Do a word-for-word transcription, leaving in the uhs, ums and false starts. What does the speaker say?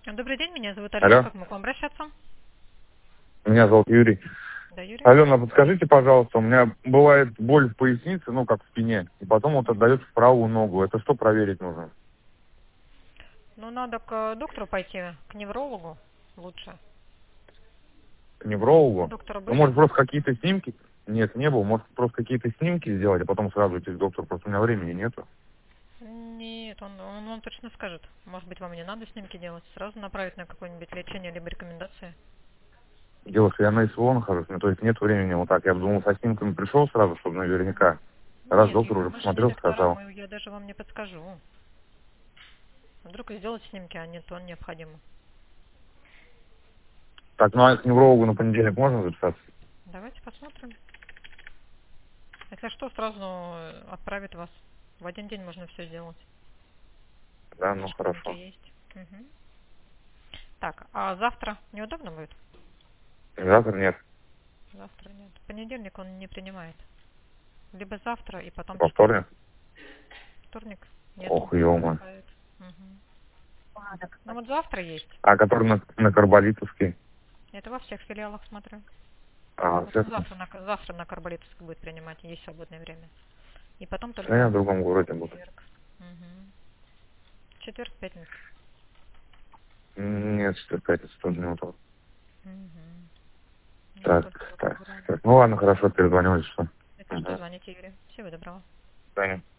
Добрый день, меня зовут Алена. Алло, Как могу обращаться? меня зовут Юрий. Да, Юрий? Алена, подскажите, пожалуйста, у меня бывает боль в пояснице, ну, как в спине, и потом вот отдает в правую ногу. Это что проверить нужно? Ну, надо к доктору пойти, к неврологу лучше. К У неврологу? доктора Ну, были? может, просто какие-то снимки? Нет, не было. Может, просто какие-то снимки сделать, а потом сразу идти к доктору. Просто у меня времени нету. Нет, он, он вам точно скажет. Может быть, вам не надо снимки делать. Сразу направить на какое-нибудь лечение, либо рекомендации. Дело, что я на СВО нахожусь, ну, то есть нет времени вот так. Я бы думал, со снимками пришел сразу, чтобы наверняка. Раз Нет, доктор Юрий, уже мы же не посмотрел, доктора, сказал. мы, я даже вам не подскажу. Вдруг и сделать снимки, а нет, то необходимо. Так, ну, а к неврологу на понедельник можно записаться? Давайте посмотрим. Если что, сразу э, отправит вас. В один день можно все сделать. Да, ну, Даже снимки хорошо. есть. Мгм. Так, а завтра неудобно будет? Завтра нет. Завтра нет. Понедельник он не принимает. Либо завтра и потом Во четверг. вторник? Вторник нету. Ох, ё Бывает. Мгм. Ну вот завтра есть. А который на, на Карболитовский? Это во всех филиалах смотрю. А, Вот он сейчас завтра на, завтра на Карболитовск будет принимать, есть свободное время. И потом я только в другом в городе буду. четверг. Мгм. Четверг, пятница. Нет, что пятница тоже не утро. Угу. Ну, Так, только в другом так, городе. так. Ну ладно, хорошо, перезвоню, если что. Это что, Угу. звоните, Юрий. Всего доброго. До свидания.